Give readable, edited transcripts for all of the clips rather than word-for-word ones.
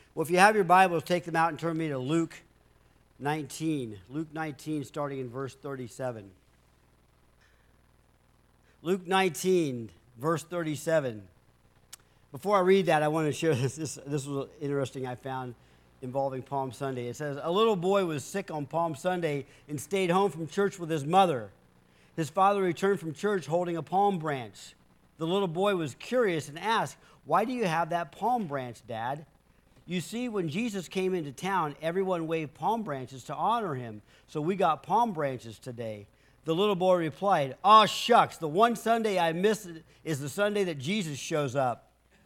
Well, if you have your Bibles, take them out and turn me to Luke 19. Luke 19, starting in verse 37. Luke 19, verse 37. Before I read that, I want to share this. This was interesting I found involving Palm Sunday. It says, a little boy was sick on Palm Sunday and stayed home from church with his mother. His father returned from church holding a palm branch. The little boy was curious and asked, "Why do you have that palm branch, Dad?" "You see, when Jesus came into town, everyone waved palm branches to honor him, so we got palm branches today." The little boy replied, "Aw, shucks, the one Sunday I miss is the Sunday that Jesus shows up."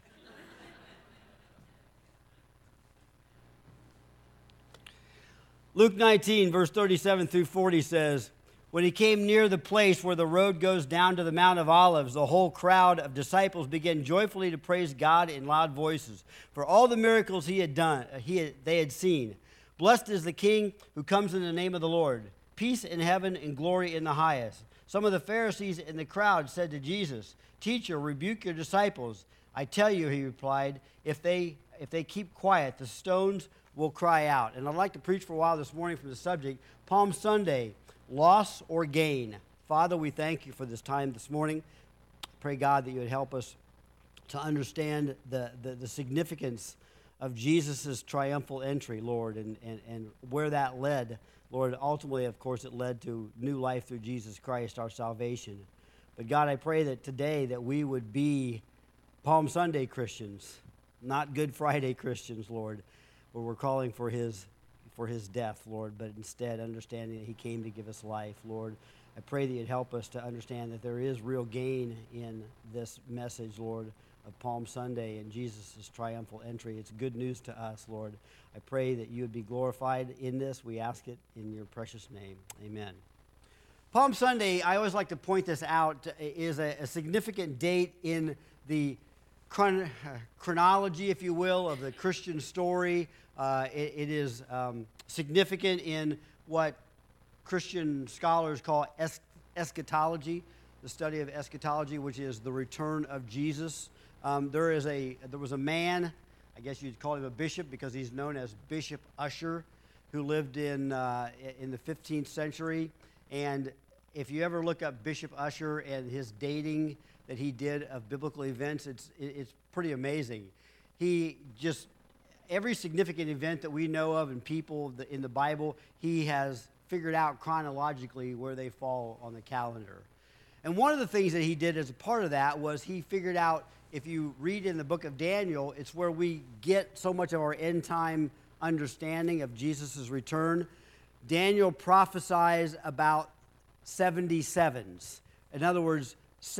Luke 19, verse 37 through 40 says, when he came near the place where the road goes down to the Mount of Olives, the whole crowd of disciples began joyfully to praise God in loud voices for all the miracles he had done, they had seen. "Blessed is the King who comes in the name of the Lord. Peace in heaven and glory in the highest." Some of the Pharisees in the crowd said to Jesus, "Teacher, rebuke your disciples." "I tell you," he replied, if they keep quiet, the stones will cry out." And I'd like to preach for a while this morning from the subject, Palm Sunday, loss or gain. Father, we thank you for this time this morning. Pray, God, that you would help us to understand the significance of Jesus' triumphal entry, Lord, and where that led. Lord, ultimately, of course, it led to new life through Jesus Christ, our salvation. But God, I pray that today that we would be Palm Sunday Christians, not Good Friday Christians, Lord, where we're calling for his death, Lord, but instead understanding that he came to give us life, Lord. I pray that you'd help us to understand that there is real gain in this message, Lord, of Palm Sunday and Jesus' triumphal entry. It's good news to us, Lord. I pray that you would be glorified in this. We ask it in your precious name. Amen. Palm Sunday, I always like to point this out, is a significant date in the chronology, if you will, of the Christian story. It is significant in what Christian scholars call eschatology, the study of eschatology, which is the return of Jesus. There was a man, I guess you'd call him a bishop because he's known as Bishop Ussher, who lived in the 15th century. And if you ever look up Bishop Ussher and his dating that he did of biblical events, it's pretty amazing. He just, every significant event that we know of and people in the Bible, he has figured out chronologically where they fall on the calendar. And one of the things that he did as a part of that was he figured out, if you read in the book of Daniel, it's where we get so much of our end time understanding of Jesus' return. Daniel prophesies about 77s. In other words,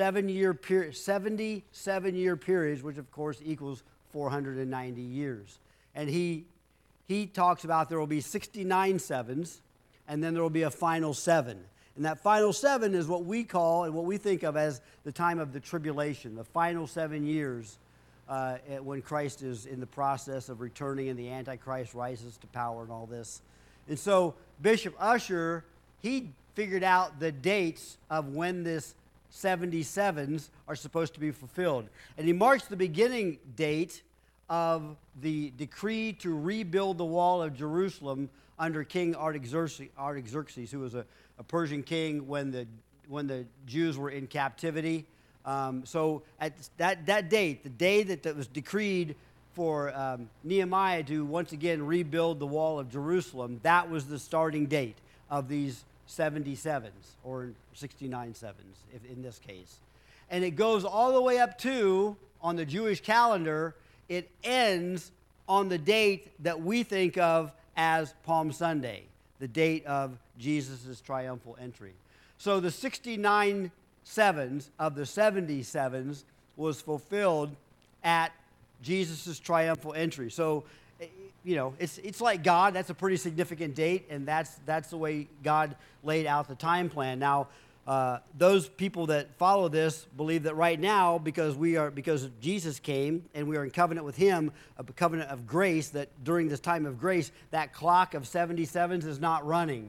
77-year periods, which of course equals 490 years. And he talks about there will be 69 sevens, and then there will be a final seven. And that final seven is what we call and what we think of as the time of the tribulation, the final 7 years when Christ is in the process of returning and the Antichrist rises to power and all this. And so Bishop Ussher, he figured out the dates of when this 77s are supposed to be fulfilled. And he marks the beginning date of the decree to rebuild the wall of Jerusalem under King Artaxerxes, who was a Persian king when the Jews were in captivity. So at that date, the day that was decreed for Nehemiah to once again rebuild the wall of Jerusalem, that was the starting date of these 77s, or 69 sevens, if in this case. And it goes all the way up to, on the Jewish calendar, it ends on the date that we think of as Palm Sunday, the date of Jesus' triumphal entry. So the 69 sevens of the 77s was fulfilled at Jesus' triumphal entry. So, you know, it's like God. That's a pretty significant date, and that's the way God laid out the time plan. Now, those people that follow this believe that right now, because Jesus came and we are in covenant with him, a covenant of grace, that during this time of grace, that clock of 77s is not running.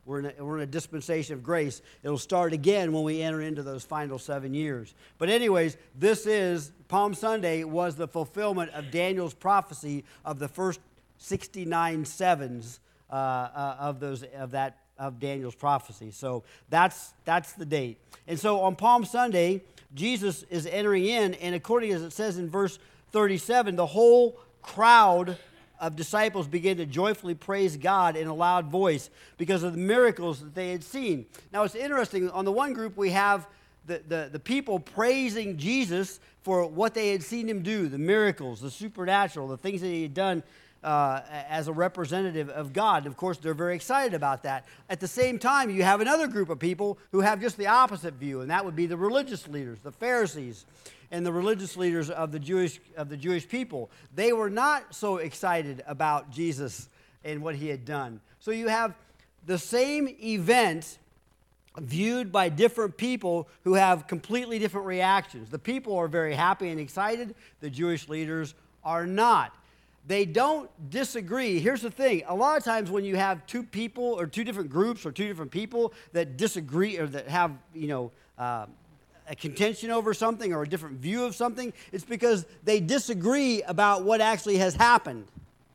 We're in a dispensation of grace. It'll start again when we enter into those final 7 years. But anyways, Palm Sunday was the fulfillment of Daniel's prophecy of the first 69 sevens of Daniel's prophecy. So that's the date. And so on Palm Sunday, Jesus is entering in, and according as it says in verse 37, the whole crowd of disciples began to joyfully praise God in a loud voice because of the miracles that they had seen. Now it's interesting, on the one group we have the people praising Jesus for what they had seen him do, the miracles, the supernatural, the things that he had done as a representative of God. And of course, they're very excited about that. At the same time, you have another group of people who have just the opposite view, and that would be the religious leaders, the Pharisees, and the religious leaders of the Jewish people. They were not so excited about Jesus and what he had done. So you have the same event viewed by different people who have completely different reactions. The people are very happy and excited. The Jewish leaders are not. They don't disagree. Here's the thing. A lot of times when you have two people or two different groups or two different people that disagree or that have, a contention over something or a different view of something, it's because they disagree about what actually has happened.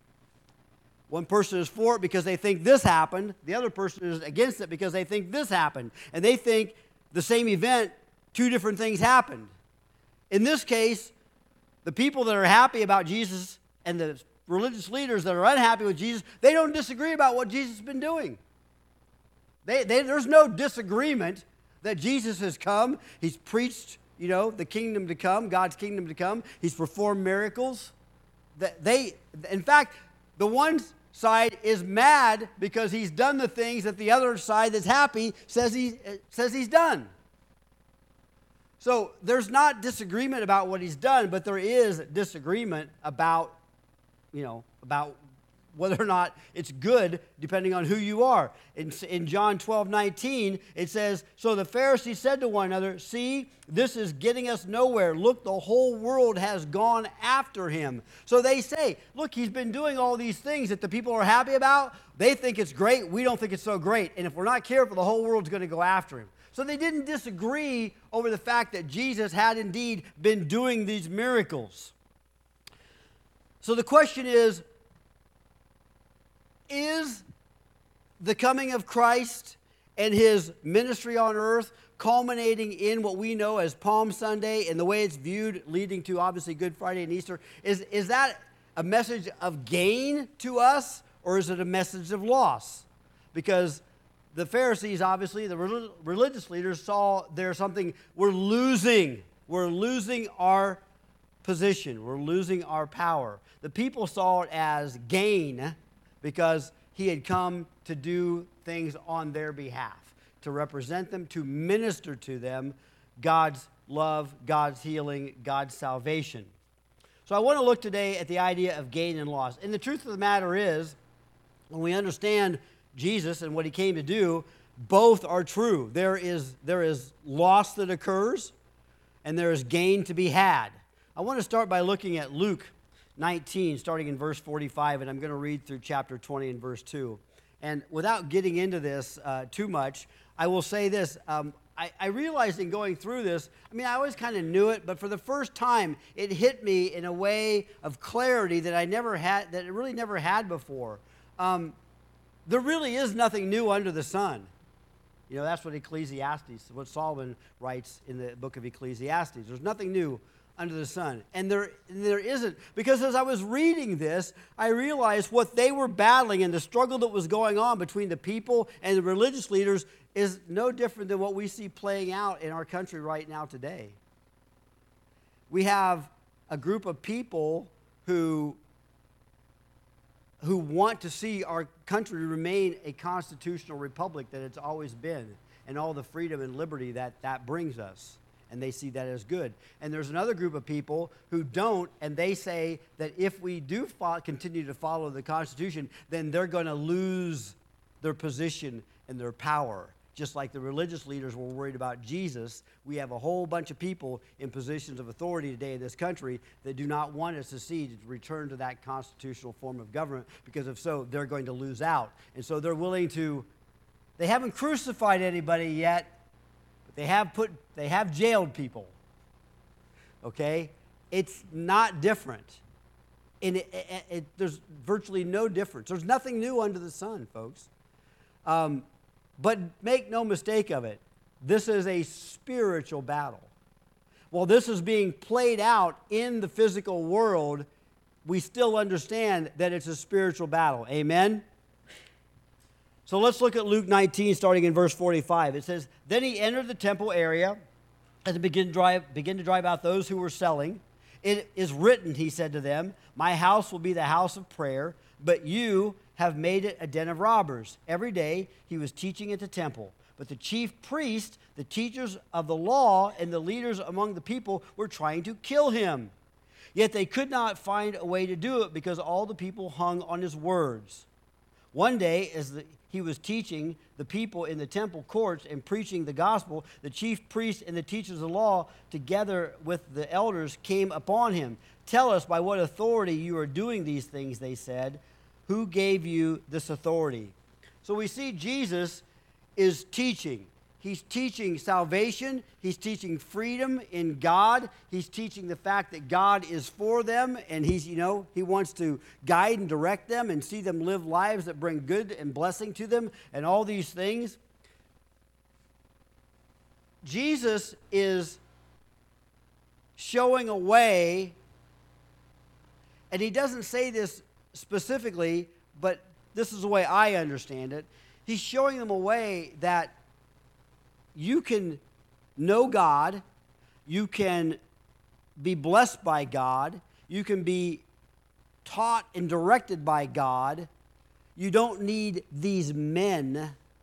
One person is for it because they think this happened. The other person is against it because they think this happened. And they think the same event, two different things happened. In this case, the people that are happy about Jesus and the religious leaders that are unhappy with Jesus, they don't disagree about what Jesus has been doing. There's no disagreement that Jesus has come. He's preached, the kingdom to come, God's kingdom to come. He's performed miracles. In fact, the one side is mad because he's done the things that the other side that's happy says he's done. So there's not disagreement about what he's done, but there is disagreement about whether or not it's good, depending on who you are. In John 12:19, it says, "So the Pharisees said to one another, 'See, this is getting us nowhere. Look, the whole world has gone after him.'" So they say, look, he's been doing all these things that the people are happy about. They think it's great. We don't think it's so great. And if we're not careful, the whole world's going to go after him. So they didn't disagree over the fact that Jesus had indeed been doing these miracles. So the question is the coming of Christ and his ministry on earth culminating in what we know as Palm Sunday and the way it's viewed, leading to obviously Good Friday and Easter, is that a message of gain to us, or is it a message of loss? Because the Pharisees, obviously, the religious leaders saw there's something, we're losing our position, we're losing our power. The people saw it as gain because he had come to do things on their behalf, to represent them, to minister to them God's love, God's healing, God's salvation. So I want to look today at the idea of gain and loss. And the truth of the matter is, when we understand Jesus and what he came to do, both are true. There is loss that occurs, and there is gain to be had. I want to start by looking at Luke 19, starting in verse 45, and I'm going to read through chapter 20 and verse 2. And without getting into this too much, I will say this. I realized in going through this, I always kind of knew it, but for the first time, it hit me in a way of clarity that I really never had before. There really is nothing new under the sun. That's what what Solomon writes in the book of Ecclesiastes. There's nothing new under the sun. And there isn't. Because as I was reading this, I realized what they were battling and the struggle that was going on between the people and the religious leaders is no different than what we see playing out in our country right now today. We have a group of people who want to see our country remain a constitutional republic that it's always been, and all the freedom and liberty that brings us. And they see that as good. And there's another group of people who don't, and they say that if we do continue to follow the Constitution, then they're going to lose their position and their power. Just like the religious leaders were worried about Jesus, we have a whole bunch of people in positions of authority today in this country that do not want us to return to that constitutional form of government, because if so, they're going to lose out. And so they're willing to They haven't crucified anybody yet, but they have jailed people. Okay? It's not different. And there's virtually no difference. There's nothing new under the sun, folks. But make no mistake of it, this is a spiritual battle. While this is being played out in the physical world, we still understand that it's a spiritual battle. Amen? So let's look at Luke 19, starting in verse 45. It says, "Then he entered the temple area and began to drive out those who were selling. 'It is written,' he said to them, 'My house will be the house of prayer, but you have made it a den of robbers.' Every day he was teaching at the temple. But the chief priests, the teachers of the law, and the leaders among the people were trying to kill him. Yet they could not find a way to do it because all the people hung on his words. One day, as he was teaching the people in the temple courts and preaching the gospel, the chief priests and the teachers of the law, together with the elders, came upon him. 'Tell us by what authority you are doing these things,' they said. 'Who gave you this authority?'" So we see Jesus is teaching. He's teaching salvation. He's teaching freedom in God. He's teaching the fact that God is for them, and he wants to guide and direct them and see them live lives that bring good and blessing to them and all these things. Jesus is showing a way, and he doesn't say this specifically, but this is the way I understand it. He's showing them a way that you can know God, you can be blessed by God, you can be taught and directed by God. You don't need these men,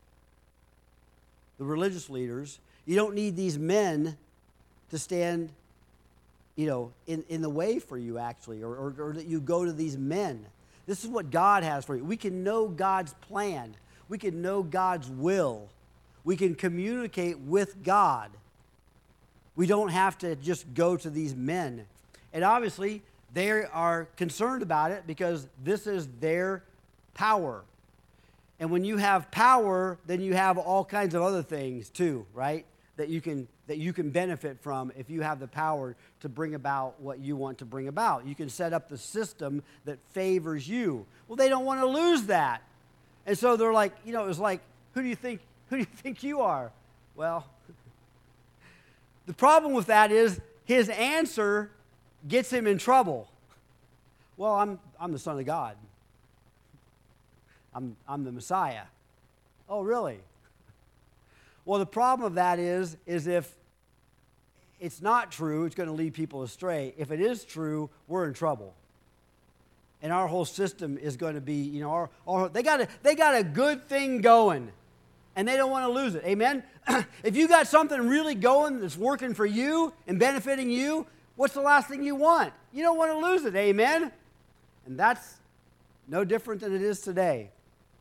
the religious leaders. You don't need these men to stand, in the way for you, actually, or that you go to these men. This is what God has for you. We can know God's plan. We can know God's will. We can communicate with God. We don't have to just go to these men. And obviously, they are concerned about it because this is their power. And when you have power, then you have all kinds of other things too, right? That you can benefit from if you have the power to bring about what you want to bring about. You can set up the system that favors you. Well, they don't want to lose that. And so they're like, it was like, who do you think you are? Well, the problem with that is his answer gets him in trouble. Well, I'm the Son of God. I'm the Messiah. Oh, really? Well, the problem of that is if it's not true, it's going to lead people astray. If it is true, we're in trouble. And our whole system is going to be, they got a good thing going, and they don't want to lose it. Amen? If you got something really going that's working for you and benefiting you, what's the last thing you want? You don't want to lose it. Amen? And that's no different than it is today.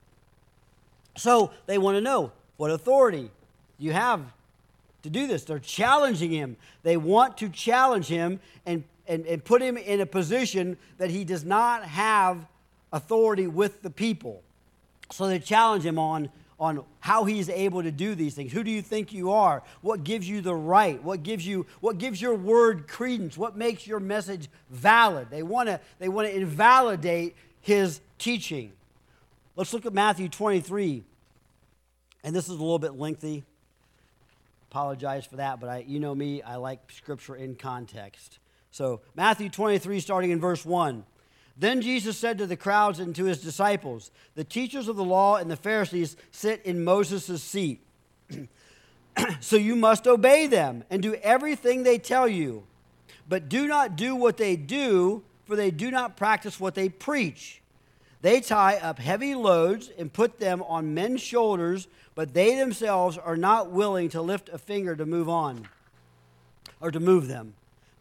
So they want to know, what authority you have to do this? They're challenging him. They want to challenge him and put him in a position that he does not have authority with the people. So they challenge him on how he's able to do these things. Who do you think you are? What gives you the right? What gives your word credence? What makes your message valid? They want to invalidate his teaching. Let's look at Matthew 23. And this is a little bit lengthy. Apologize for that, but you know me, I like Scripture in context. So Matthew 23, starting in verse 1. Then Jesus said to the crowds and to his disciples, "The teachers of the law and the Pharisees sit in Moses' seat. So you must obey them and do everything they tell you. But do not do what they do, for they do not practice what they preach. They tie up heavy loads and put them on men's shoulders, but they themselves are not willing to lift a finger to move on or to move them."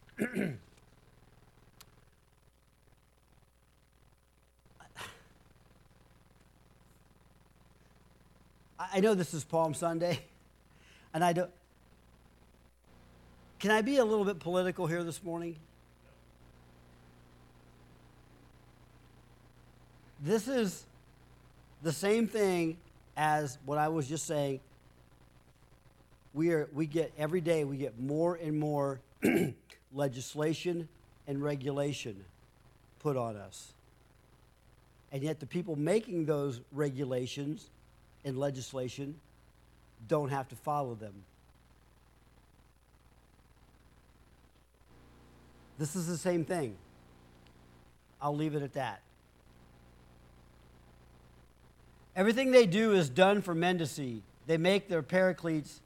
I know this is Palm Sunday, and I don't. Can I be a little bit political here this morning? This is the same thing as what I was just saying, we get every day we get more and more legislation and regulation put on us. And yet the people making those regulations and legislation don't have to follow them. This is the same thing. I'll leave it at that. Everything they do is done for men to see. They make their paracletes,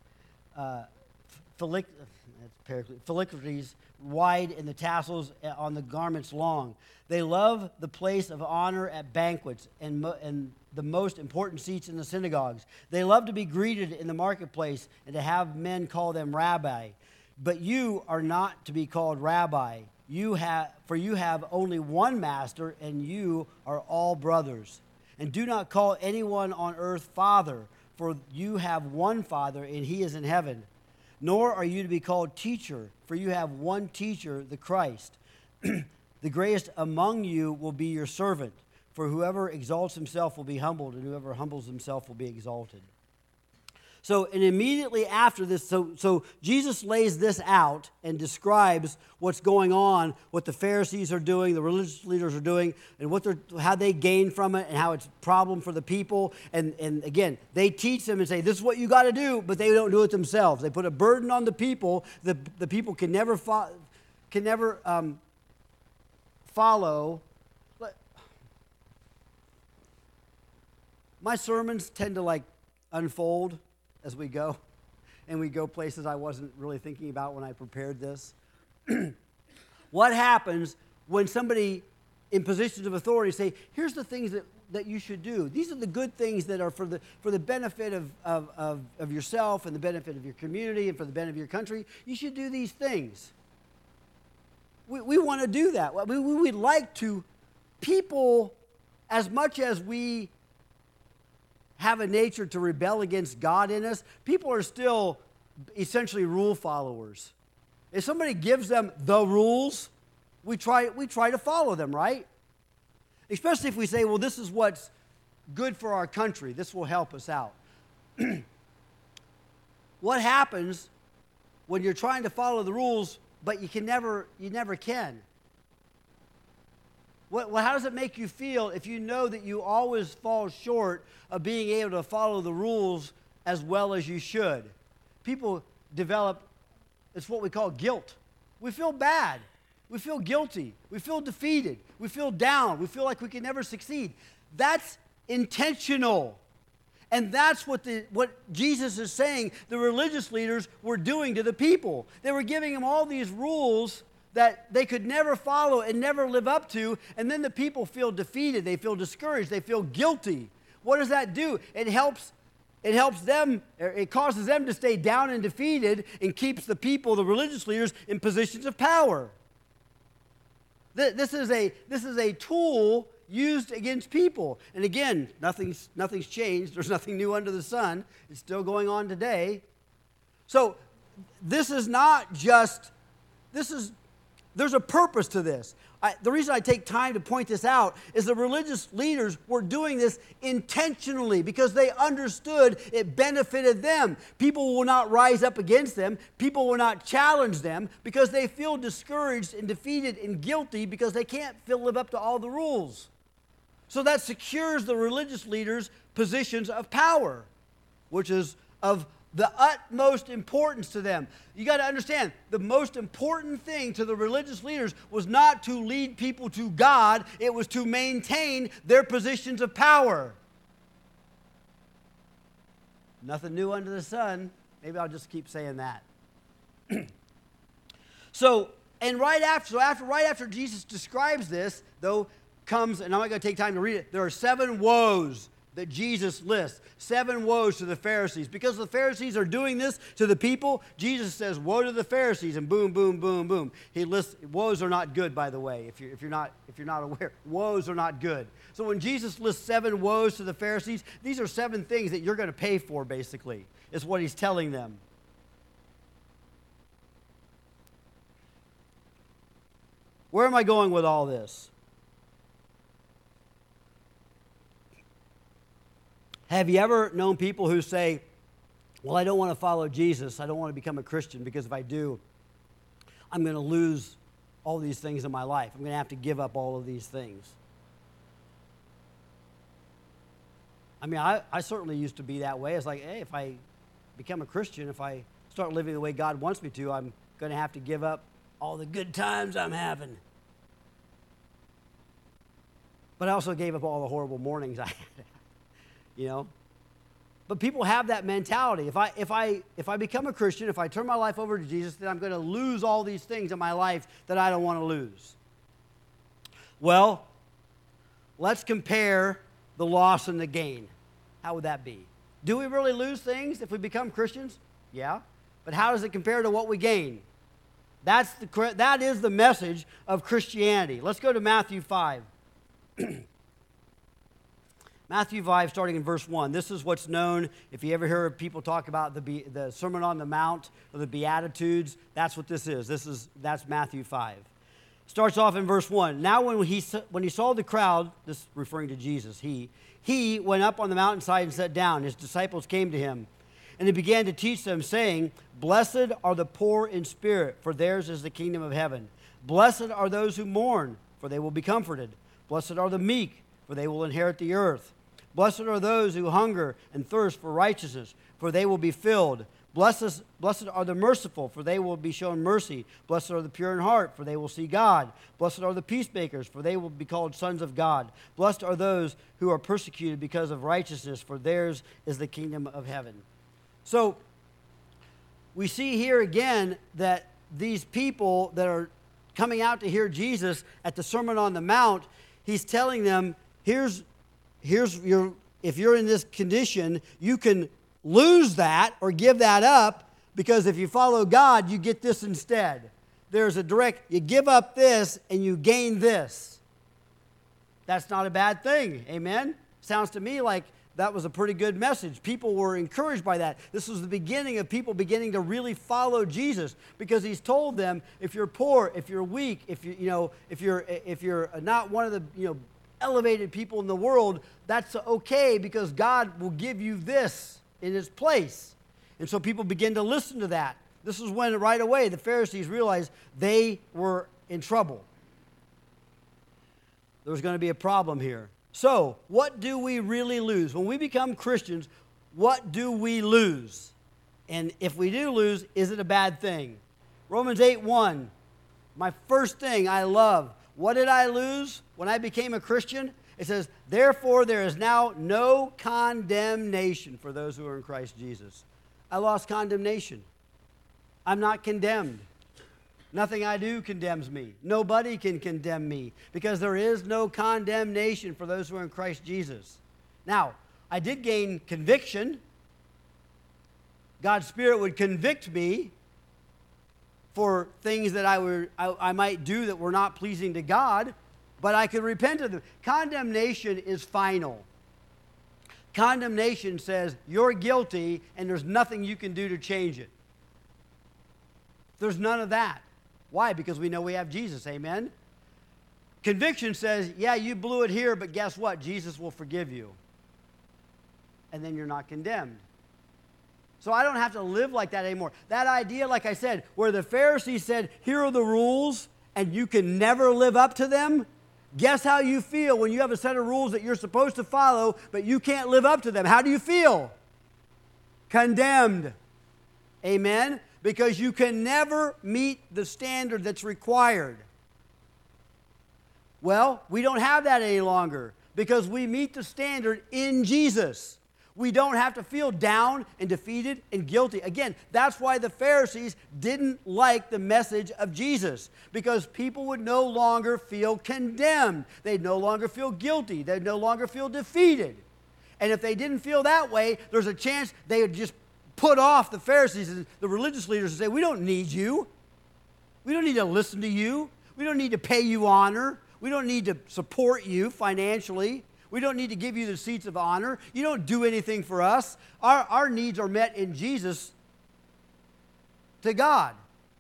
follicularies wide and the tassels on the garments long. They love the place of honor at banquets and the most important seats in the synagogues. They love to be greeted in the marketplace and to have men call them rabbi. But you are not to be called rabbi. For you have only one master, and you are all brothers. And do not call anyone on earth father, for you have one Father, and he is in heaven. Nor are you to be called teacher, for you have one teacher, the Christ. The greatest among you will be your servant, for whoever exalts himself will be humbled, and whoever humbles himself will be exalted. So, and immediately after this, so Jesus lays this out and describes what's going on, what the Pharisees are doing, the religious leaders are doing, and how they gain from it, and how it's a problem for the people. And again, they teach them and say, this is what you got to do, but they don't do it themselves. They put a burden on the people. The people can never follow. My sermons tend to unfold as we go, and we go places I wasn't really thinking about when I prepared this. What happens when somebody in positions of authority say, here's the things that you should do. These are the good things that are for the benefit of yourself and the benefit of your community and for the benefit of your country. You should do these things. We want to do that. We would like to, people, as much as we have a nature to rebel against God in us, people are still essentially rule followers. If somebody gives them the rules, we try to follow them, right? Especially if we say, well, this is what's good for our country. This will help us out. What happens when you're trying to follow the rules, but you never can? How does it make you feel if you know that you always fall short of being able to follow the rules as well as you should? People develop, it's what we call guilt. We feel bad. We feel guilty. We feel defeated. We feel down. We feel like we can never succeed. That's intentional. And that's what Jesus is saying the religious leaders were doing to the people. They were giving them all these rules that they could never follow and never live up to, and then the people feel defeated, they feel discouraged, they feel guilty. What does that do? It helps them, it causes them to stay down and defeated and keeps the people, the religious leaders, in positions of power. This is a tool used against people. And again, nothing's changed. There's nothing new under the sun. It's still going on today. So this is not just, there's a purpose to this. The reason I take time to point this out is the religious leaders were doing this intentionally because they understood it benefited them. People will not rise up against them. People will not challenge them because they feel discouraged and defeated and guilty because they can't live up to all the rules. So that secures the religious leaders' positions of power, which is of the utmost importance to them. You got to understand, the most important thing to the religious leaders was not to lead people to God, it was to maintain their positions of power. Nothing new under the sun. Maybe I'll just keep saying that. Right after Jesus describes this, though, comes, and I'm not going to take time to read it, there are 7 woes that Jesus lists. 7 woes to the Pharisees. Because the Pharisees are doing this to the people, Jesus says, woe to the Pharisees, and boom, boom, boom, boom. He lists, woes are not good, by the way, if you're not aware. Woes are not good. So when Jesus lists 7 woes to the Pharisees, these are 7 things that you're going to pay for, basically, is what he's telling them. Where am I going with all this? Have you ever known people who say, well, I don't want to follow Jesus. I don't want to become a Christian because if I do, I'm going to lose all these things in my life. I'm going to have to give up all of these things. I mean, I certainly used to be that way. It's like, hey, if I become a Christian, if I start living the way God wants me to, I'm going to have to give up all the good times I'm having. But I also gave up all the horrible mornings I had, you know. But people have that mentality. If I become a Christian, if I turn my life over to Jesus, then I'm going to lose all these things in my life that I don't want to lose. Well, let's compare the loss and the gain. How would that be? Do we really lose things if we become Christians? Yeah. But how does it compare to what we gain? That is the message of Christianity. Let's go to Matthew 5. Matthew 5, starting in verse 1. This is what's known, if you ever hear people talk about the Sermon on the Mount or the Beatitudes, that's what this is. That's Matthew 5. Starts off in verse 1. Now when he saw the crowd, this referring to Jesus, he went up on the mountainside and sat down. His disciples came to him, and he began to teach them, saying, Blessed are the poor in spirit, for theirs is the kingdom of heaven. Blessed are those who mourn, for they will be comforted. Blessed are the meek, for they will inherit the earth. Blessed are those who hunger and thirst for righteousness, for they will be filled. Blessed are the merciful, for they will be shown mercy. Blessed are the pure in heart, for they will see God. Blessed are the peacemakers, for they will be called sons of God. Blessed are those who are persecuted because of righteousness, for theirs is the kingdom of heaven. So, we see here again that these people that are coming out to hear Jesus at the Sermon on the Mount, he's telling them, if you're in this condition, you can lose that or give that up, because if you follow God, you get this instead. There's a direct, you give up this and you gain this. That's not a bad thing. Amen? Sounds to me like that was a pretty good message. People were encouraged by that. This was the beginning of people beginning to really follow Jesus, because he's told them, if you're poor, if you're weak, if you're not one of the elevated people in the world, that's okay, because God will give you this in its place. And so people begin to listen to that. This is when right away the Pharisees realized they were in trouble. There was going to be a problem here. So, what do we really lose? When we become Christians, what do we lose? And if we do lose, is it a bad thing? Romans 8:1, my first thing I love. What did I lose when I became a Christian? It says, therefore there is now no condemnation for those who are in Christ Jesus. I lost condemnation. I'm not condemned. Nothing I do condemns me. Nobody can condemn me, because there is no condemnation for those who are in Christ Jesus. Now, I did gain conviction. God's Spirit would convict me for things that I might do that were not pleasing to God, but I could repent of them. Condemnation is final. Condemnation says you're guilty and there's nothing you can do to change it. There's none of that. Why? Because we know we have Jesus, amen? Conviction says, yeah, you blew it here, but guess what? Jesus will forgive you. And then you're not condemned. So I don't have to live like that anymore. That idea, like I said, where the Pharisees said, here are the rules, and you can never live up to them. Guess how you feel when you have a set of rules that you're supposed to follow, but you can't live up to them. How do you feel? Condemned. Amen? Because you can never meet the standard that's required. Well, we don't have that any longer, because we meet the standard in Jesus. We don't have to feel down and defeated and guilty. Again, that's why the Pharisees didn't like the message of Jesus, because people would no longer feel condemned. They'd no longer feel guilty. They'd no longer feel defeated. And if they didn't feel that way, there's a chance they would just put off the Pharisees and the religious leaders and say, we don't need you. We don't need to listen to you. We don't need to pay you honor. We don't need to support you financially. We don't need to give you the seats of honor. You don't do anything for us. Our needs are met in Jesus to God.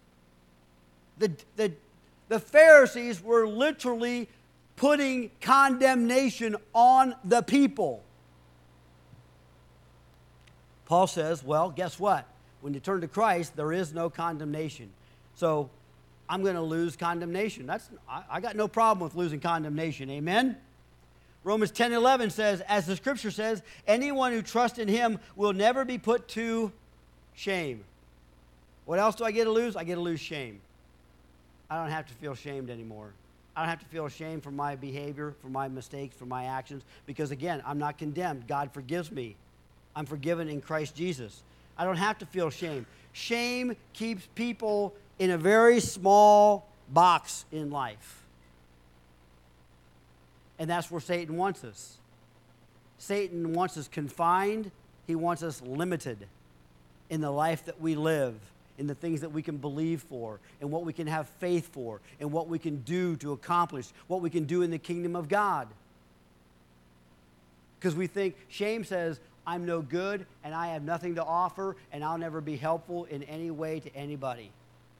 The Pharisees were literally putting condemnation on the people. Paul says, well, guess what? When you turn to Christ, there is no condemnation. So I'm going to lose condemnation. I got no problem with losing condemnation. Amen? Romans 10:11 says, as the scripture says, anyone who trusts in him will never be put to shame. What else do I get to lose? I get to lose shame. I don't have to feel shamed anymore. I don't have to feel ashamed for my behavior, for my mistakes, for my actions, because again, I'm not condemned. God forgives me. I'm forgiven in Christ Jesus. I don't have to feel shame. Shame keeps people in a very small box in life. And that's where Satan wants us. Satan wants us confined. He wants us limited in the life that we live, in the things that we can believe for, and what we can have faith for, and what we can do to accomplish, what we can do in the kingdom of God. Because we think, shame says, I'm no good, and I have nothing to offer, and I'll never be helpful in any way to anybody.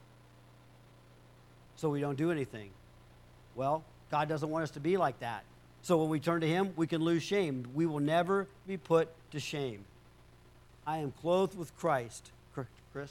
So we don't do anything. Well, God doesn't want us to be like that. So when we turn to him, we can lose shame. We will never be put to shame. I am clothed with Christ. Chris?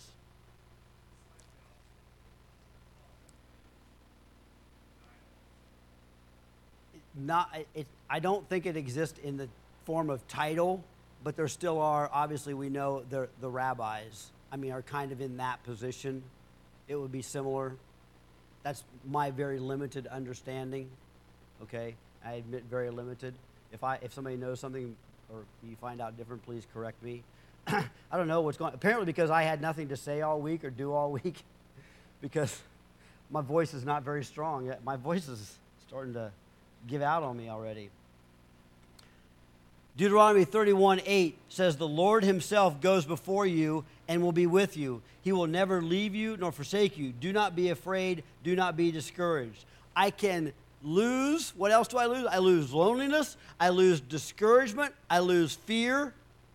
I don't think it exists in the form of title, but there still are, obviously we know the rabbis, are kind of in that position. It would be similar. That's my very limited understanding, okay? I admit very limited. If somebody knows something or you find out different, please correct me. I don't know what's going on. Apparently because I had nothing to say all week or do all week, because my voice is not very strong. My voice is starting to give out on me already. Deuteronomy 31:8 says, the Lord himself goes before you and will be with you. He will never leave you nor forsake you. Do not be afraid. Do not be discouraged. I can lose. What else do I lose? I lose loneliness. I lose discouragement. I lose fear.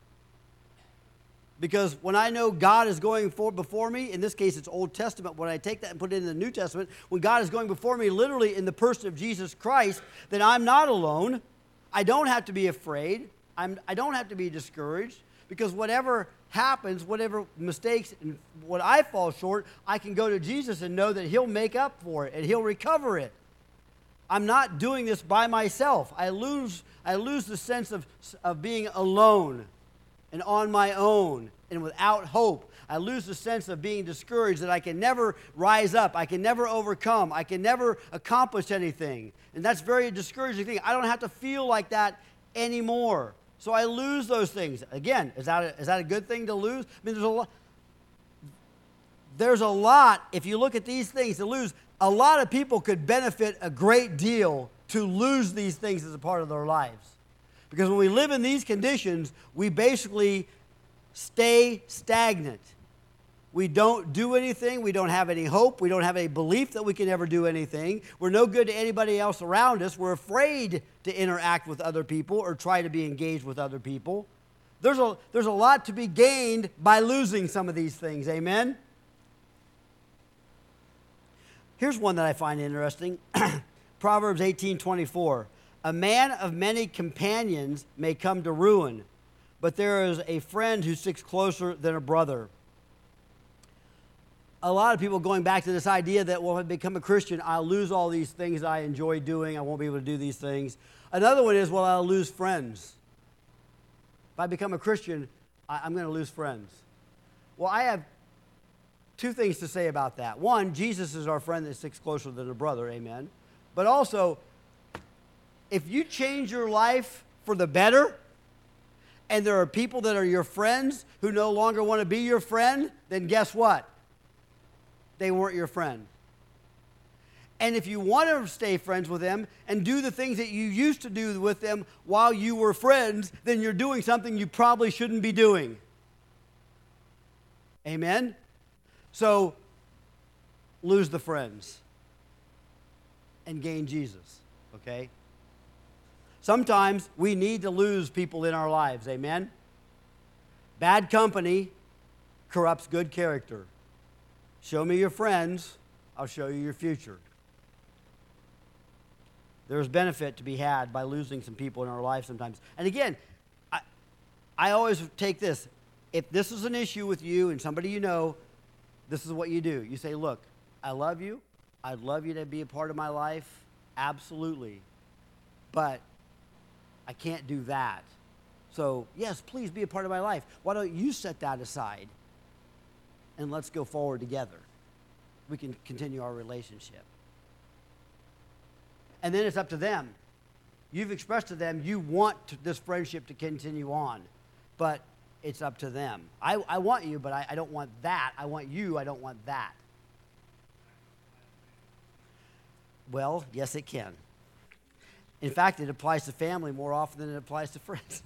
Because when I know God is going before me, in this case it's Old Testament, when I take that and put it in the New Testament, when God is going before me literally in the person of Jesus Christ, then I'm not alone. I don't have to be afraid. I don't have to be discouraged, because whatever happens, whatever mistakes and what I fall short, I can go to Jesus and know that he'll make up for it and he'll recover it. I'm not doing this by myself. I lose the sense of being alone and on my own and without hope. I lose the sense of being discouraged, that I can never rise up. I can never overcome. I can never accomplish anything. And that's a very discouraging thing. I don't have to feel like that anymore. So I lose those things. Again, is that a good thing to lose? There's a lot, if you look at these things, to lose. A lot of people could benefit a great deal to lose these things as a part of their lives. Because when we live in these conditions, we basically stay stagnant. We don't do anything. We don't have any hope. We don't have any belief that we can ever do anything. We're no good to anybody else around us. We're afraid to interact with other people or try to be engaged with other people. There's a lot to be gained by losing some of these things. Amen? Here's one that I find interesting. Proverbs 18:24. A man of many companions may come to ruin, but there is a friend who sticks closer than a brother. A lot of people going back to this idea that, well, if I become a Christian, I'll lose all these things I enjoy doing. I won't be able to do these things. Another one is, well, I'll lose friends. If I become a Christian, I'm going to lose friends. Well, I have two things to say about that. One, Jesus is our friend that sticks closer than a brother, amen. But also, if you change your life for the better, and there are people that are your friends who no longer want to be your friend, then guess what? They weren't your friend. And if you want to stay friends with them and do the things that you used to do with them while you were friends, then you're doing something you probably shouldn't be doing. Amen? So, lose the friends and gain Jesus, okay? Sometimes we need to lose people in our lives, amen? Bad company corrupts good character. Show me your friends, I'll show you your future. There's benefit to be had by losing some people in our life sometimes. And again, I always take this. if this is an issue with you and somebody you know, this is what you do. You say, look, I love you. I'd love you to be a part of my life. Absolutely. But I can't do that. So, yes, please be a part of my life. Why don't you set that aside and let's go forward together? We can continue our relationship. And then it's up to them. You've expressed to them you want this friendship to continue on, but it's up to them. I want you, but I don't want that. I want you, I don't want that. Well, yes, it can. In fact, it applies to family more often than it applies to friends.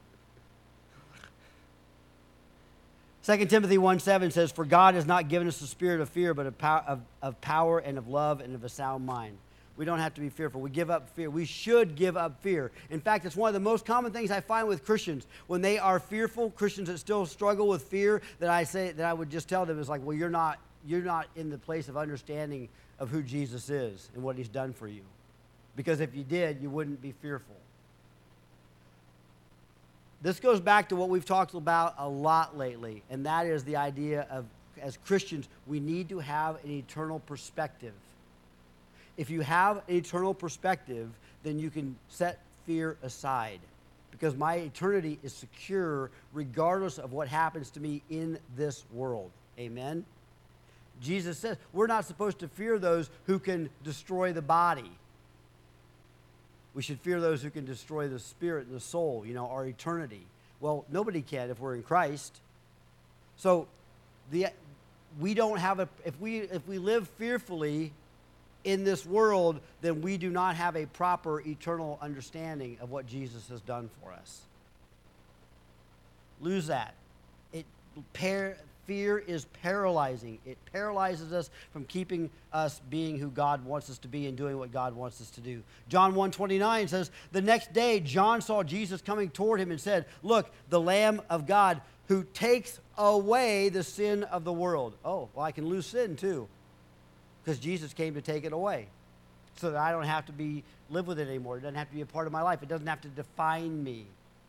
2 Timothy 1:7 says, "For God has not given us a spirit of fear, but of power and of love and of a sound mind." We don't have to be fearful. We give up fear. We should give up fear. In fact, it's one of the most common things I find with Christians. When they are fearful, Christians that still struggle with fear, that I would just tell them is like, well, you're not in the place of understanding of who Jesus is and what he's done for you. Because if you did, you wouldn't be fearful. This goes back to what we've talked about a lot lately, and that is the idea of, as Christians, we need to have an eternal perspective. If you have an eternal perspective, then you can set fear aside, because my eternity is secure regardless of what happens to me in this world. Amen? Jesus says we're not supposed to fear those who can destroy the body. We should fear those who can destroy the spirit and the soul, our eternity. Well, nobody can if we're in Christ. So we don't have if we live fearfully in this world, then we do not have a proper eternal understanding of what Jesus has done for us. Lose that. Fear is paralyzing. It paralyzes us from keeping us being who God wants us to be and doing what God wants us to do. John 1:29 says, "The next day John saw Jesus coming toward him and said, 'Look, the Lamb of God who takes away the sin of the world.'" Oh, well, I can lose sin too, because Jesus came to take it away so that I don't have to live with it anymore. It doesn't have to be a part of my life. It doesn't have to define me.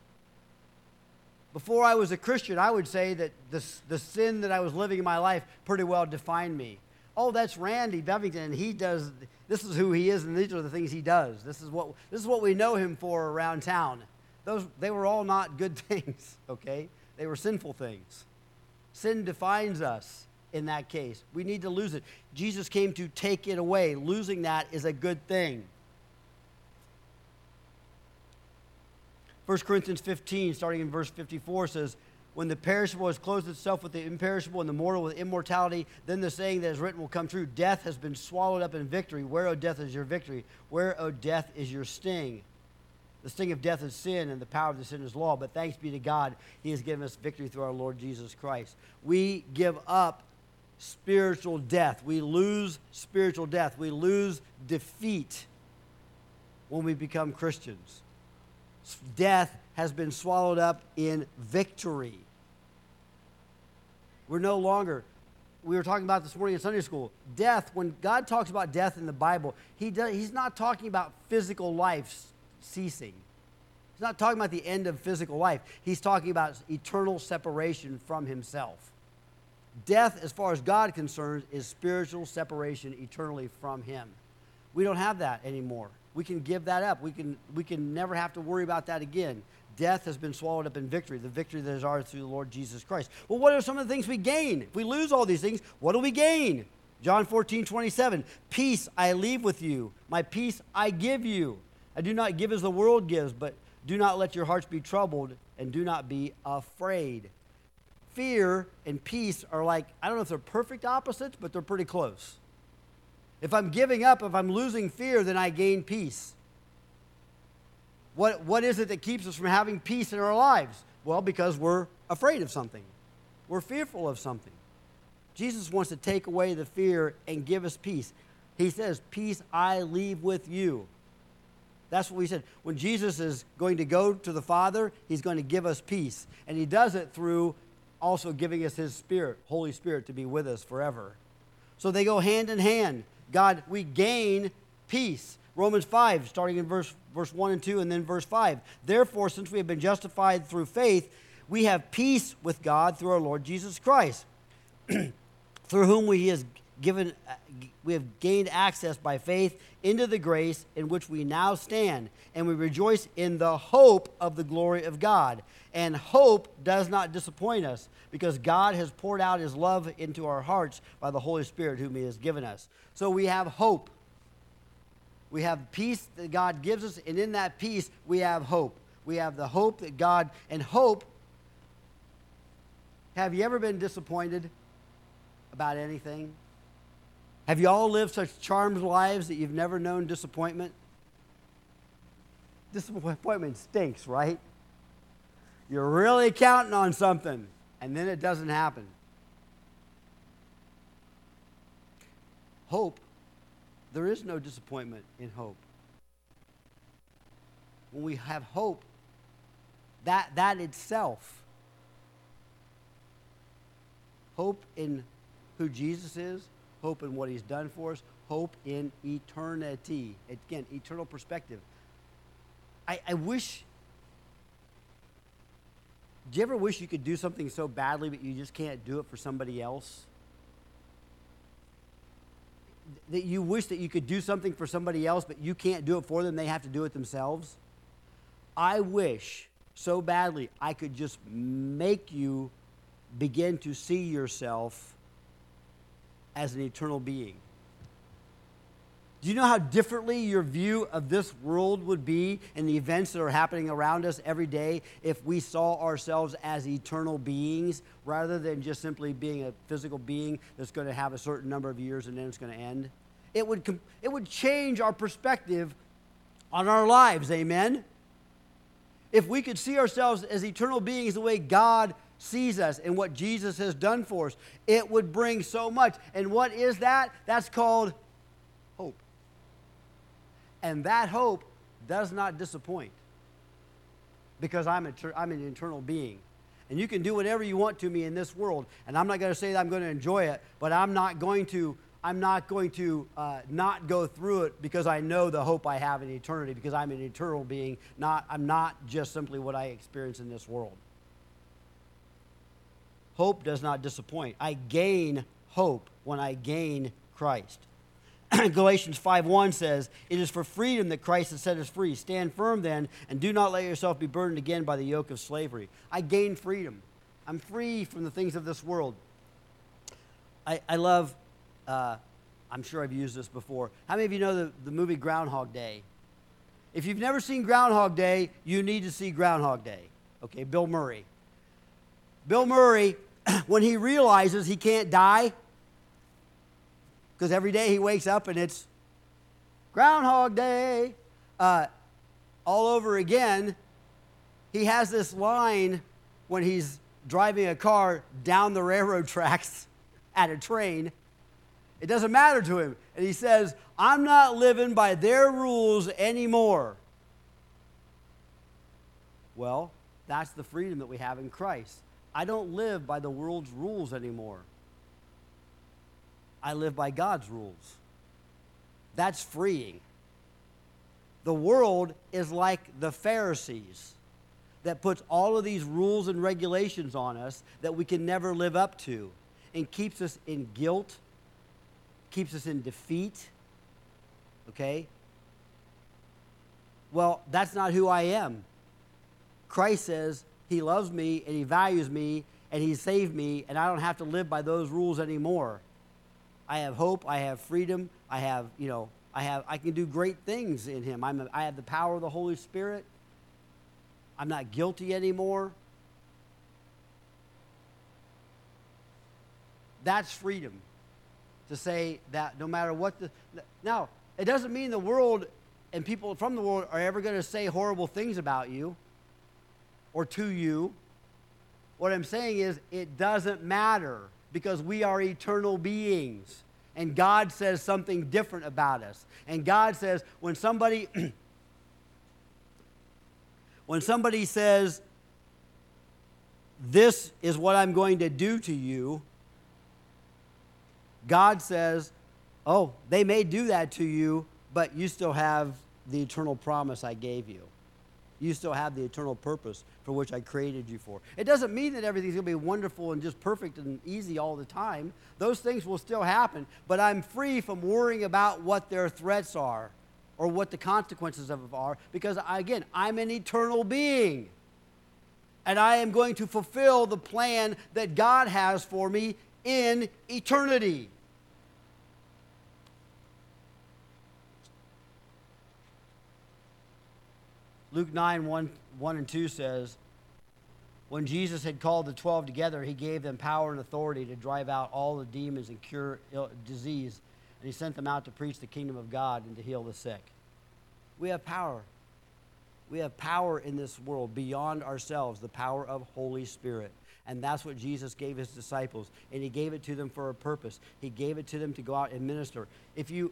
Before I was a Christian, I would say that the sin that I was living in my life pretty well defined me. Oh, that's Randy Bevington, and this is who he is, and these are the things he does. This is what we know him for around town. They were all not good things, okay? They were sinful things. Sin defines us in that case. We need to lose it. Jesus came to take it away. Losing that is a good thing. 1 Corinthians 15, starting in verse 54, says, "When the perishable has clothed itself with the imperishable and the mortal with immortality, then the saying that is written will come true. Death has been swallowed up in victory. Where, O death, is your victory? Where, O death, is your sting? The sting of death is sin, and the power of the sin is law. But thanks be to God, he has given us victory through our Lord Jesus Christ." We give up spiritual death. We lose spiritual death. We lose defeat when we become Christians. Death has been swallowed up in victory. We're no longer, we were talking about this morning in Sunday school, death, when God talks about death in the Bible, he's not talking about physical life ceasing. He's not talking about the end of physical life. He's talking about eternal separation from himself. Death, as far as God is concerned, is spiritual separation eternally from him. We don't have that anymore. We can give that up. We can never have to worry about that again. Death has been swallowed up in victory, the victory that is ours through the Lord Jesus Christ. Well, what are some of the things we gain? If we lose all these things, what do we gain? John 14:27, "Peace I leave with you. My peace I give you. I do not give as the world gives, but do not let your hearts be troubled, and do not be afraid." Fear and peace are like, I don't know if they're perfect opposites, but they're pretty close. If I'm giving up, if I'm losing fear, then I gain peace. What is it that keeps us from having peace in our lives? Well, because we're afraid of something. We're fearful of something. Jesus wants to take away the fear and give us peace. He says, "Peace I leave with you." That's what we said. When Jesus is going to go to the Father, he's going to give us peace. And he does it through also giving us his Spirit, Holy Spirit, to be with us forever. So they go hand in hand. God, we gain peace. Romans 5, starting in verse 1 and 2, and then verse 5. "Therefore, since we have been justified through faith, we have peace with God through our Lord Jesus Christ, through whom we have gained access by faith into the grace in which we now stand, and we rejoice in the hope of the glory of God. And hope does not disappoint us, because God has poured out his love into our hearts by the Holy Spirit whom he has given us. So we have hope. We have peace that God gives us, and in that peace we have hope. We have the hope that God, and hope. Have you ever been disappointed about anything? Have you all lived such charmed lives that you've never known disappointment? Disappointment stinks, right? You're really counting on something, and then it doesn't happen. Hope, there is no disappointment in hope. When we have hope, that itself, hope in who Jesus is, hope in what he's done for us, hope in eternity. Again, eternal perspective. I wish, do you ever wish you could do something so badly but you just can't do it for somebody else? That you wish that you could do something for somebody else but you can't do it for them, they have to do it themselves? I wish so badly I could just make you begin to see yourself as an eternal being. Do you know how differently your view of this world would be and the events that are happening around us every day if we saw ourselves as eternal beings rather than just simply being a physical being that's going to have a certain number of years and then it's going to end? It would change our perspective on our lives, amen? If we could see ourselves as eternal beings the way God sees us and what Jesus has done for us, it would bring so much. And what is that? That's called hope. And that hope does not disappoint, because I'm an eternal being. And you can do whatever you want to me in this world, and I'm not going to say that I'm going to enjoy it, but I'm not going to not go through it, because I know the hope I have in eternity, because I'm an eternal being. I'm not just simply what I experience in this world. Hope does not disappoint. I gain hope when I gain Christ. Galatians 5:1 says, "It is for freedom that Christ has set us free. Stand firm then, and do not let yourself be burdened again by the yoke of slavery." I gain freedom. I'm free from the things of this world. I love, I'm sure I've used this before. How many of you know the movie Groundhog Day? If you've never seen Groundhog Day, you need to see Groundhog Day. Okay, Bill Murray. Bill Murray, when he realizes he can't die, because every day he wakes up and it's Groundhog Day all over again, he has this line when he's driving a car down the railroad tracks at a train. It doesn't matter to him. And he says, "I'm not living by their rules anymore." Well, that's the freedom that we have in Christ. I don't live by the world's rules anymore. I live by God's rules. That's freeing. The world is like the Pharisees that puts all of these rules and regulations on us that we can never live up to, and keeps us in guilt, keeps us in defeat. Okay? Well, that's not who I am. Christ says he loves me and he values me and he saved me, and I don't have to live by those rules anymore. I have hope, I have freedom, I can do great things in him. I have the power of the Holy Spirit. I'm not guilty anymore. That's freedom. To say that no matter what now, it doesn't mean the world and people from the world are ever going to say horrible things about you or to you. What I'm saying is it doesn't matter, because we are eternal beings. And God says something different about us. And God says when somebody says, "This is what I'm going to do to you," God says, "Oh, they may do that to you, but you still have the eternal promise I gave you." You still have the eternal purpose for which I created you for. It doesn't mean that everything's going to be wonderful and just perfect and easy all the time. Those things will still happen, but I'm free from worrying about what their threats are or what the consequences of it are, because, again, I'm an eternal being. And I am going to fulfill the plan that God has for me in eternity. Luke 9, 1 and 2 says, when Jesus had called the 12 together, he gave them power and authority to drive out all the demons and cure disease. And he sent them out to preach the kingdom of God and to heal the sick. We have power. We have power in this world beyond ourselves, the power of Holy Spirit. And that's what Jesus gave his disciples. And he gave it to them for a purpose. He gave it to them to go out and minister. If you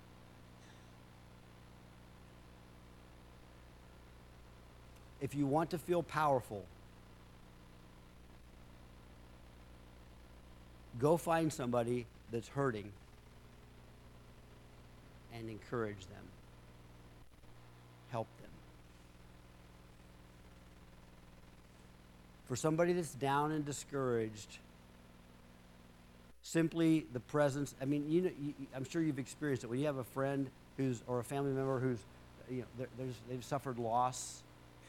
want to feel powerful, go find somebody that's hurting and encourage them. Help them. For somebody that's down and discouraged, simply the presence, I mean, I'm sure you've experienced it. When you have a friend or a family member who's, they've suffered loss,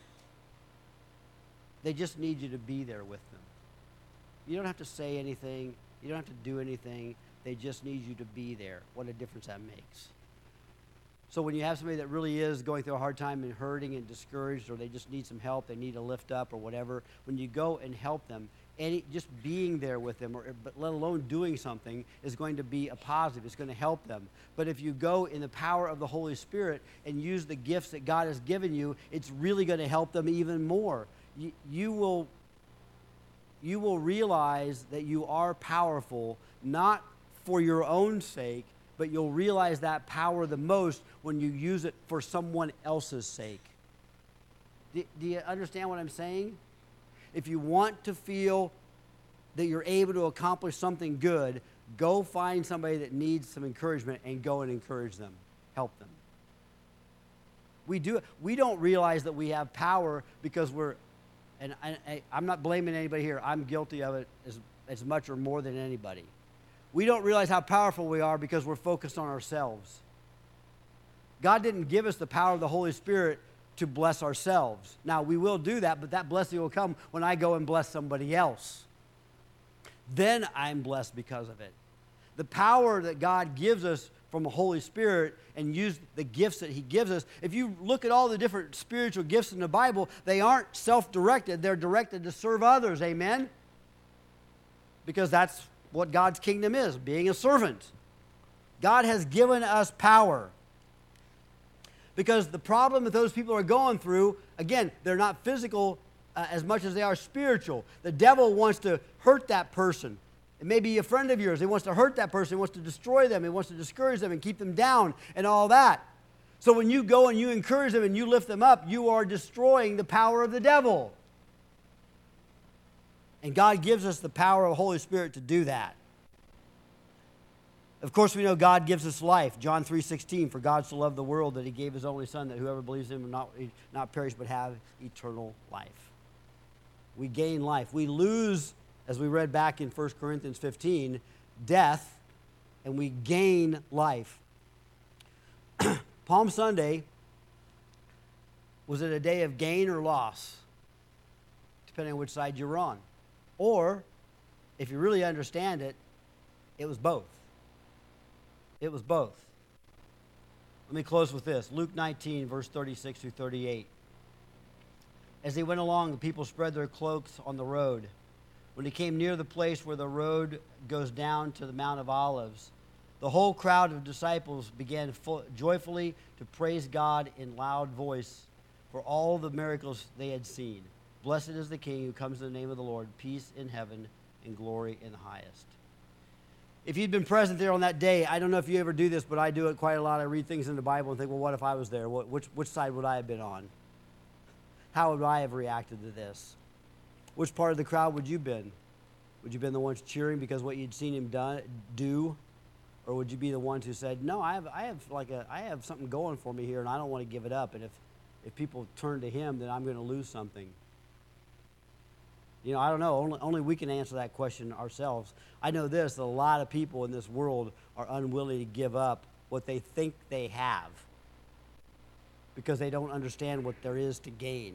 they just need you to be there with them. You don't have to say anything. You don't have to do anything. They just need you to be there. What a difference that makes. So when you have somebody that really is going through a hard time and hurting and discouraged, or they just need some help, they need a lift up or whatever, when you go and help them, just being there with them, but let alone doing something, is going to be a positive. It's going to help them. But if you go in the power of the Holy Spirit and use the gifts that God has given you, it's really going to help them even more. You will realize that you are powerful, not for your own sake, but you'll realize that power the most when you use it for someone else's sake. Do you understand what I'm saying? If you want to feel that you're able to accomplish something good, go find somebody that needs some encouragement and go and encourage them. Help them. We don't realize that we have power because I'm not blaming anybody here. I'm guilty of it as much or more than anybody. We don't realize how powerful we are because we're focused on ourselves. God didn't give us the power of the Holy Spirit to bless ourselves. Now, we will do that, but that blessing will come when I go and bless somebody else. Then I'm blessed because of it. The power that God gives us from the Holy Spirit and use the gifts that he gives us. If you look at all the different spiritual gifts in the Bible, they aren't self-directed. They're directed to serve others. Amen? Because that's what God's kingdom is, being a servant. God has given us power. Because the problem that those people are going through, again, they're not physical as much as they are spiritual. The devil wants to hurt that person. It may be a friend of yours. He wants to hurt that person. He wants to destroy them. He wants to discourage them and keep them down and all that. So when you go and you encourage them and you lift them up, you are destroying the power of the devil. And God gives us the power of the Holy Spirit to do that. Of course, we know God gives us life. John 3:16, for God so loved the world that he gave his only Son, that whoever believes in him will not perish but have eternal life. We gain life. We lose, as we read back in 1 Corinthians 15, death, and we gain life. Palm Sunday, was it a day of gain or loss? Depending on which side you were on. Or, if you really understand it, it was both. It was both. Let me close with this. Luke 19, verse 36 through 38. As they went along, the people spread their cloaks on the road. When they came near the place where the road goes down to the Mount of Olives, the whole crowd of disciples began joyfully to praise God in loud voice for all the miracles they had seen. Blessed is the King who comes in the name of the Lord, peace in heaven and glory in the highest. If you'd been present there on that day, I don't know if you ever do this, but I do it quite a lot. I read things in the Bible and think, well, what if I was there? Which side would I have been on? How would I have reacted to this? Which part of the crowd would you have been? Would you have been the ones cheering because what you'd seen him do? Or would you be the ones who said, no, I have something going for me here and I don't want to give it up. And if people turn to him, then I'm going to lose something. You know, I don't know. Only we can answer that question ourselves. I know this, that a lot of people in this world are unwilling to give up what they think they have because they don't understand what there is to gain.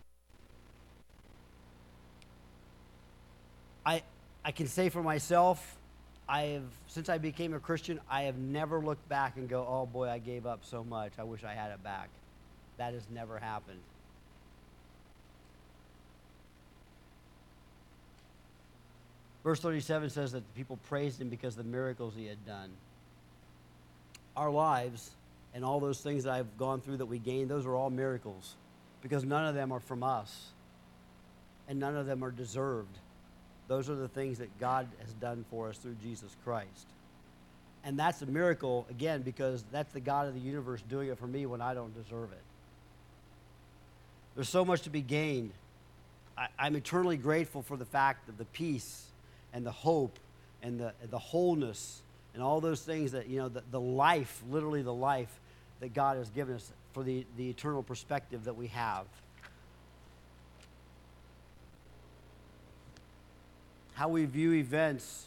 I can say for myself, since I became a Christian, I have never looked back and go, oh boy, I gave up so much. I wish I had it back. That has never happened. Verse 37 says that the people praised him because of the miracles he had done. Our lives and all those things that I've gone through that we gained, those are all miracles because none of them are from us and none of them are deserved. Those are the things that God has done for us through Jesus Christ. And that's a miracle, again, because that's the God of the universe doing it for me when I don't deserve it. There's so much to be gained. I'm eternally grateful for the fact of the peace and the hope and the wholeness and all those things that, you know, the life, literally the life that God has given us for the eternal perspective that we have. How we view events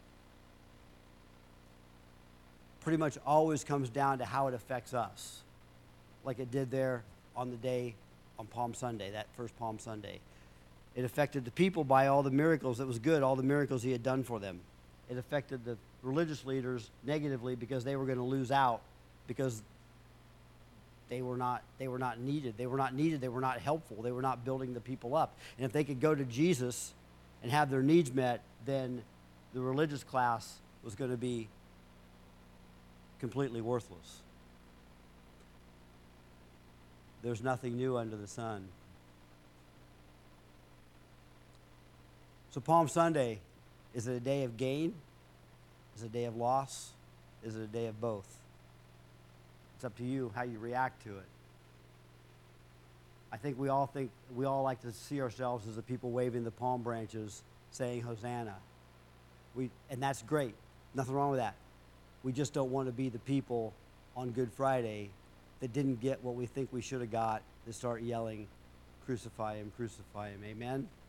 pretty much always comes down to how it affects us, like it did there on the day on Palm Sunday, that first Palm Sunday. It affected the people by all the miracles. It was good, all the miracles he had done for them. It affected the religious leaders negatively because they were going to lose out because they were not needed. They were not needed. They were not helpful. They were not building the people up. And if they could go to Jesus and have their needs met, then the religious class was going to be completely worthless. There's nothing new under the sun. So Palm Sunday, is it a day of gain? Is it a day of loss? Is it a day of both? It's up to you how you react to it. I think we all like to see ourselves as the people waving the palm branches saying Hosanna. And that's great. Nothing wrong with that. We just don't want to be the people on Good Friday that didn't get what we think we should have got to start yelling, crucify him, amen?